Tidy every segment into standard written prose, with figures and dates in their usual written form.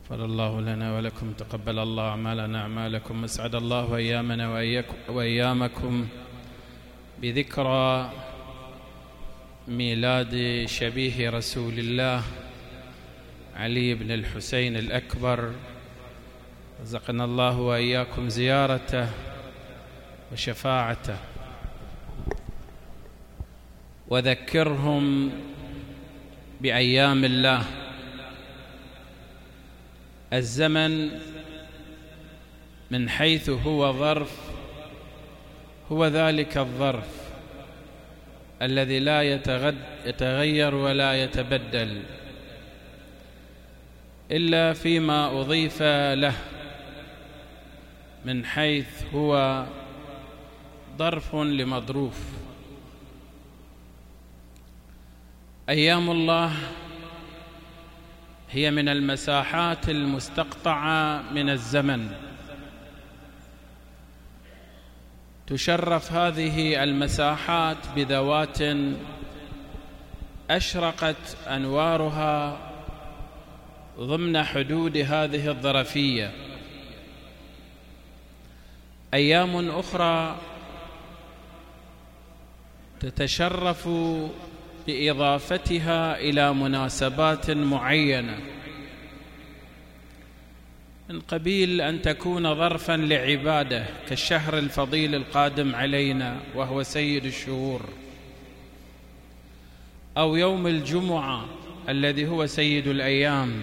غفر الله لنا ولكم، تقبل الله أعمالنا أعمالكم، أسعد الله أيامنا وأيامكم بذكرى ميلاد شبيه رسول الله علي بن الحسين الأكبر، رزقنا الله وإياكم زيارته وشفاعته. وذكرهم بأيام الله. الزمن من حيث هو ظرف هو ذلك الظرف الذي لا يتغير ولا يتبدل إلا فيما أضيف له، من حيث هو ظرف لمظروف. أيام الله هي من المساحات المستقطعة من الزمن. تشرف هذه المساحات بذوات أشرقت أنوارها ضمن حدود هذه الظرفية. أيام أخرى تتشرف بإضافتها إلى مناسبات معينة، من قبيل أن تكون ظرفاً لعبادة كالشهر الفضيل القادم علينا وهو سيد الشهور، أو يوم الجمعة الذي هو سيد الأيام.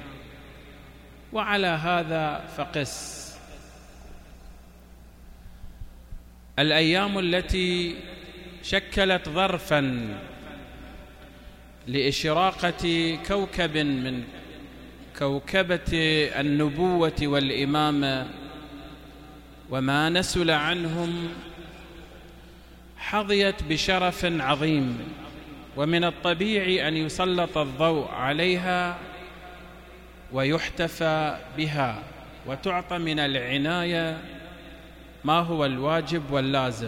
وعلى هذا فقس. الأيام التي شكلت ظرفاً لإشراقة كوكب من كوكبة النبوة والإمامة وما نسل عنهم حظيت بشرف عظيم، ومن الطبيعي أن يسلط الضوء عليها ويحتفى بها وتعطى من العناية ما هو الواجب واللازم،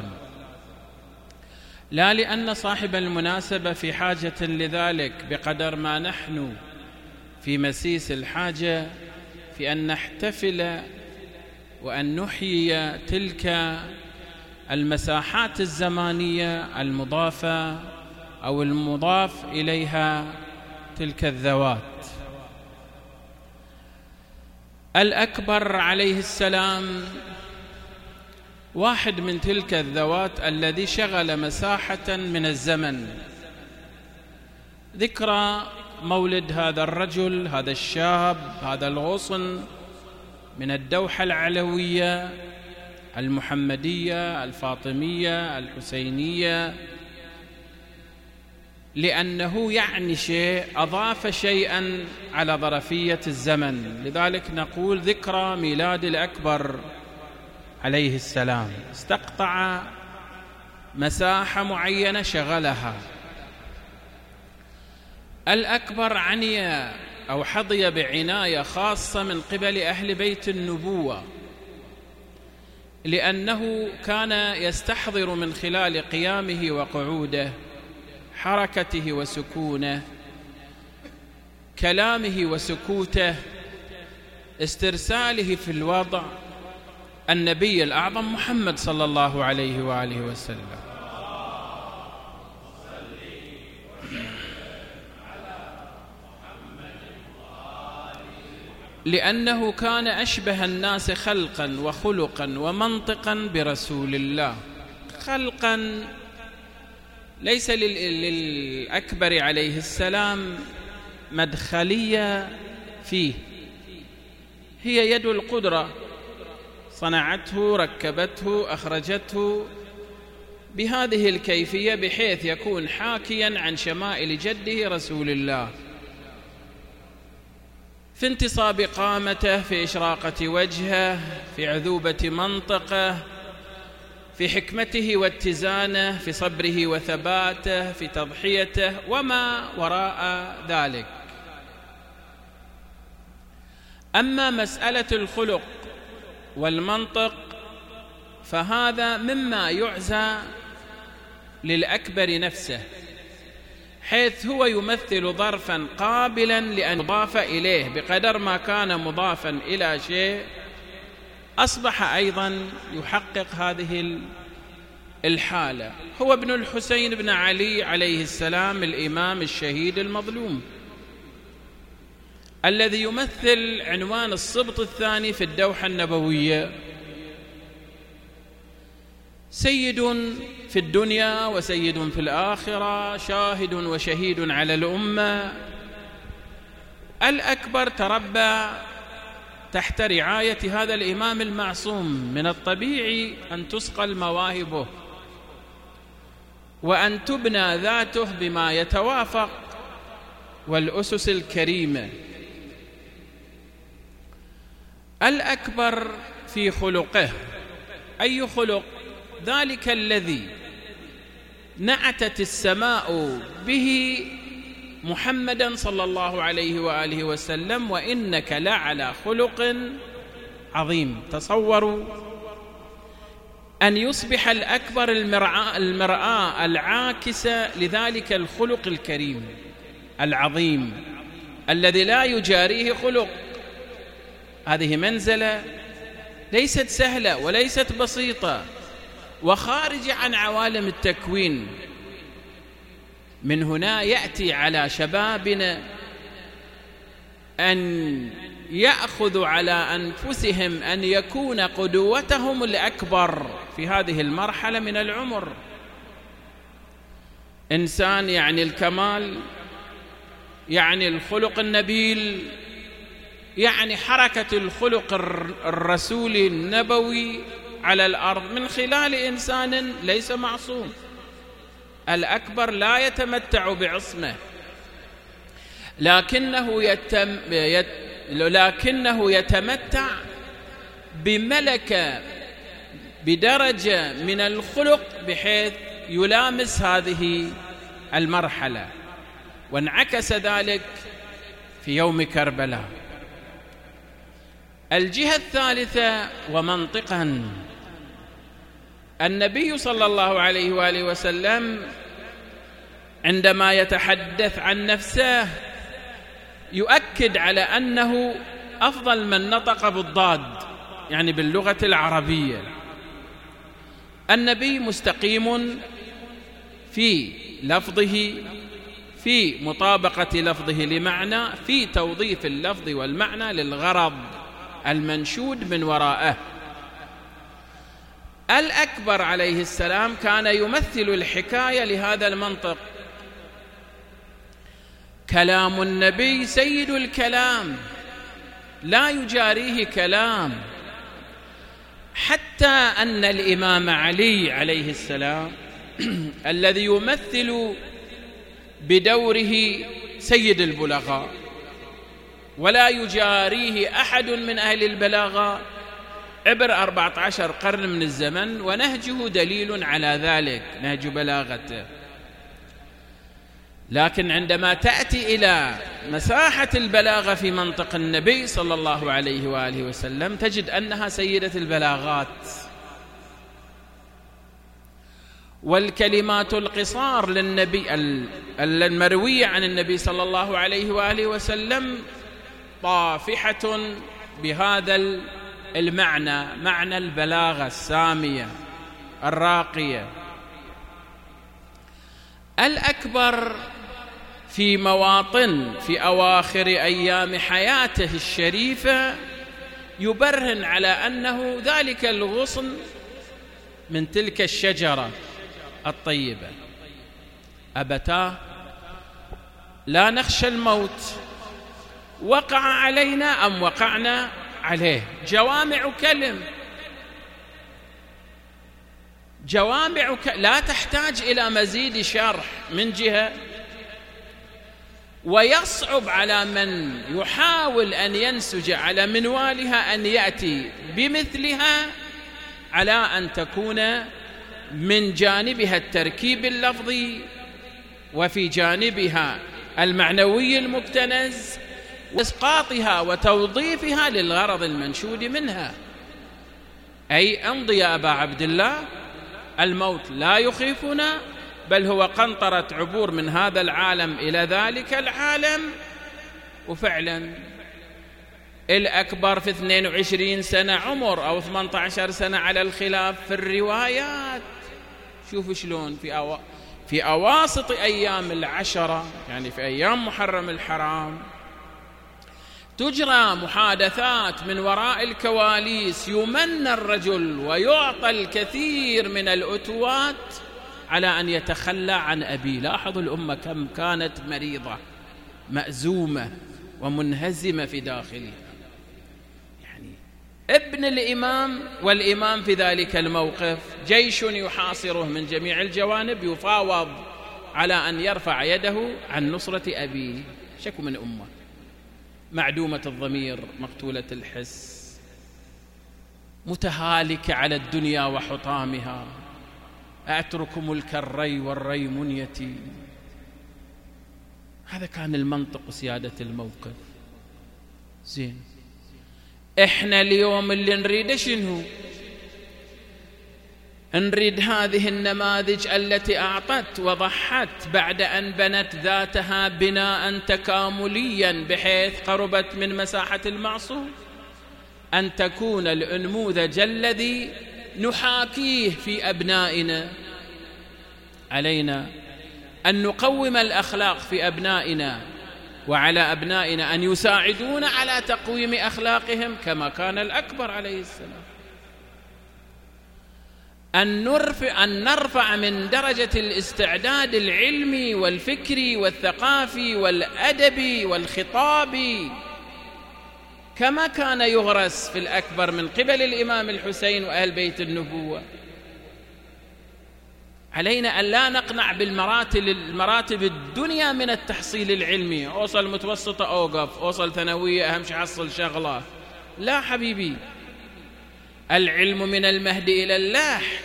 لا لأن صاحب المناسبة في حاجة لذلك بقدر ما نحن في مسيس الحاجة في أن نحتفل وأن نحيي تلك المساحات الزمانية المضافة أو المضاف إليها تلك الذوات. الأكبر عليه السلام واحد من تلك الذوات الذي شغل مساحة من الزمن. ذكرى مولد هذا الرجل، هذا الشاب، هذا الغصن من الدوحة العلوية المحمدية الفاطمية الحسينية، لأنه يعني شيء، أضاف شيئا على ظرفية الزمن. لذلك نقول ذكرى ميلاد الأكبر عليه السلام، استقطع مساحة معينة شغلها. الأكبر عني أو حظي بعناية خاصة من قبل أهل بيت النبوة، لأنه كان يستحضر من خلال قيامه وقعوده، حركته وسكونه، كلامه وسكوته، استرساله في الوضع، النبي الأعظم محمد صلى الله عليه وآله وسلم. لأنه كان أشبه الناس خلقا وخلقا ومنطقا برسول الله. خلقا ليس للأكبر عليه السلام مدخلية فيه، هي يد القدرة، صنعته، ركبته، أخرجته بهذه الكيفية بحيث يكون حاكيا عن شمائل جده رسول الله، في انتصاب قامته، في إشراقة وجهه، في عذوبة منطقه، في حكمته واتزانه، في صبره وثباته، في تضحيته وما وراء ذلك. أما مسألة الخلق والمنطق فهذا مما يعزى للأكبر نفسه، حيث هو يمثل ظرفا قابلا لأن يضاف إليه، بقدر ما كان مضافا إلى شيء أصبح أيضا يحقق هذه الحالة. هو ابن الحسين بن علي عليه السلام، الإمام الشهيد المظلوم، الذي يمثل عنوان السبط الثاني في الدوحة النبوية، سيد في الدنيا وسيد في الآخرة، شاهد وشهيد على الأمة. الأكبر تربى تحت رعاية هذا الإمام المعصوم، من الطبيعي أن تسقل مواهبه وأن تبنى ذاته بما يتوافق والأسس الكريمة. الأكبر في خلقه، أي خلق؟ ذلك الذي نعتت السماء به محمدا صلى الله عليه وآله وسلم: وإنك لعلى خلق عظيم. تصوروا أن يصبح الأكبر المرآة العاكسة لذلك الخلق الكريم العظيم الذي لا يجاريه خلق. هذه منزلة ليست سهلة وليست بسيطة وخارجة عن عوالم التكوين. من هنا يأتي على شبابنا أن يأخذوا على أنفسهم أن يكون قدوتهم الأكبر في هذه المرحلة من العمر. إنسان يعني الكمال، يعني الخلق النبيل، يعني حركة الخلق الرسولي النبوي على الأرض من خلال إنسان ليس معصوم. الأكبر لا يتمتع بعصمة، لكنه يتمتع بملكة، بدرجة من الخلق بحيث يلامس هذه المرحلة. وانعكس ذلك في يوم كربلاء. الجهة الثالثة ومنطقا، النبي صلى الله عليه وآله وسلم عندما يتحدث عن نفسه يؤكد على أنه أفضل من نطق بالضاد، يعني باللغة العربية. النبي مستقيم في لفظه، في مطابقة لفظه لمعنى، في توظيف اللفظ والمعنى للغرض المنشود من وراءه. الأكبر عليه السلام كان يمثل الحكاية لهذا المنطق. كلام النبي سيد الكلام، لا يجاريه كلام، حتى أن الإمام علي عليه السلام الذي يمثل بدوره سيد البلغاء ولا يجاريه أحد من أهل البلاغة، عبر 14 قرن من الزمن، ونهجه دليل على ذلك، نهج بلاغته. لكن عندما تأتي إلى مساحة البلاغة في منطق النبي صلى الله عليه وآله وسلم تجد أنها سيدة البلاغات. والكلمات القصار للنبي المروية عن النبي صلى الله عليه وآله وسلم طافحة بهذا المعنى، معنى البلاغة السامية الراقية. الأكبر في مواطن في أواخر أيام حياته الشريفة يبرهن على أنه ذلك الغصن من تلك الشجرة الطيبة. أبتاه لا نخشى الموت، وقع علينا أم وقعنا عليه. جوامع كلم، لا تحتاج إلى مزيد شرح من جهة، ويصعب على من يحاول أن ينسج على منوالها أن يأتي بمثلها على أن تكون من جانبها التركيب اللفظي وفي جانبها المعنوي المكتنز، وإسقاطها وتوظيفها للغرض المنشود منها. أي أمضي يا أبا عبد الله، الموت لا يخيفنا بل هو قنطرة عبور من هذا العالم إلى ذلك العالم. وفعلا الأكبر في 22 سنة عمر أو 18 سنة على الخلاف في الروايات. شوفوا شلون في أواسط أيام العشرة، يعني في أيام محرم الحرام، تجرى محادثات من وراء الكواليس، يمن الرجل ويعطى الكثير من الأتوات على أن يتخلى عن أبيه. لاحظوا الأمة كم كانت مريضة مأزومة ومنهزمة في داخلها. يعني ابن الإمام والإمام في ذلك الموقف جيش يحاصره من جميع الجوانب، يفاوض على أن يرفع يده عن نصرة أبيه. شكو من أمة معدومة الضمير، مقتولة الحس، متهالكة على الدنيا وحطامها. أترك ملك الري والري منيتي. هذا كان المنطق سيادة الموقف. زين، إحنا اليوم اللي نريد شنو؟ نريد هذه النماذج التي أعطت وضحت بعد أن بنت ذاتها بناء تكامليا بحيث قربت من مساحة المعصوم، أن تكون الأنموذج الذي نحاكيه في أبنائنا. علينا أن نقوم الأخلاق في أبنائنا، وعلى أبنائنا أن يساعدون على تقويم أخلاقهم كما كان الأكبر عليه السلام. أن نرفع من درجة الاستعداد العلمي والفكري والثقافي والأدبي والخطابي كما كان يغرس في الأكبر من قبل الإمام الحسين وأهل بيت النبوة. علينا أن لا نقنع بالمراتب الدنيا من التحصيل العلمي. أوصل متوسطة أوقف، أوصل ثانوية أهم شيء حصل شغلة. لا حبيبي، العلم من المهد إلى اللحد،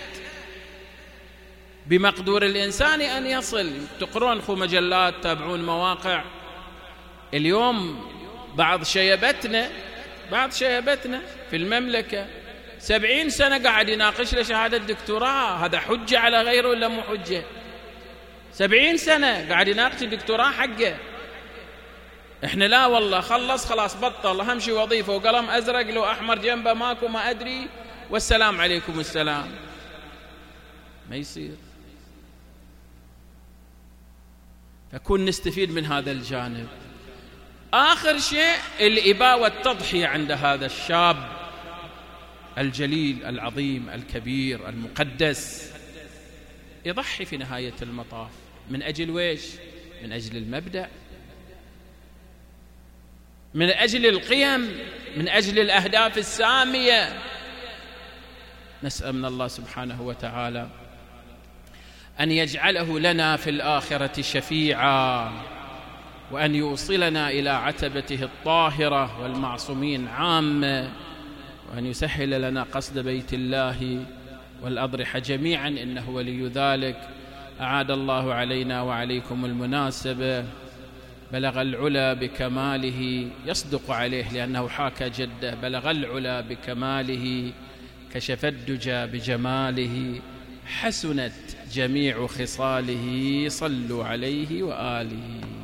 بمقدور الإنسان أن يصل. تقرون خو مجلات، تابعون مواقع. اليوم بعض شيبتنا في المملكة 70 سنة قاعد يناقش له شهادة دكتوراه. هذا حجة على غيره ولا مو حجة؟ 70 سنة قاعد يناقش الدكتوراه حقه. احنا لا والله، خلاص بطل، اهم شيء وظيفة وقلم أزرق لو أحمر جنبه ماكو ما أدري والسلام عليكم السلام. ما يصير. فكون نستفيد من هذا الجانب. آخر شيء الإباء والتضحية عند هذا الشاب الجليل العظيم الكبير المقدس. يضحي في نهاية المطاف من أجل ويش؟ من أجل المبدأ، من أجل القيم، من أجل الأهداف السامية. نسأل من الله سبحانه وتعالى أن يجعله لنا في الآخرة شفيعا، وأن يوصلنا إلى عتبته الطاهرة والمعصومين عامة، وأن يسهل لنا قصد بيت الله والأضرحة جميعا، إنه ولي ذلك. أعاد الله علينا وعليكم المناسبة. بلغ العلا بكماله، يصدق عليه لأنه حاكى جده. بلغ العلا بكماله، كشف الدجى بجماله، حسنت جميع خصاله، صلوا عليه وآله.